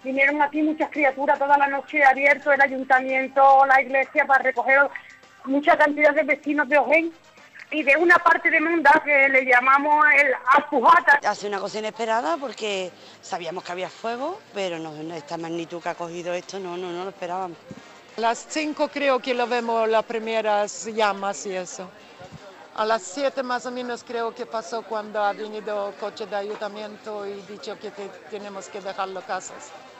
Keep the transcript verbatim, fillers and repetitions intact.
Vinieron aquí muchas criaturas toda la noche, abierto el ayuntamiento, la iglesia, para recoger mucha cantidad de vecinos de Ojén y de una parte de Munda que le llamamos el Alpujata. Ha sido una cosa inesperada porque sabíamos que había fuego, pero no, no, esta magnitud que ha cogido esto no, no, no lo esperábamos. A las cinco creo que lo vemos las primeras llamas y eso. A las siete más o menos creo que pasó cuando ha venido el coche de ayuntamiento y dicho que te, tenemos que dejar las casas.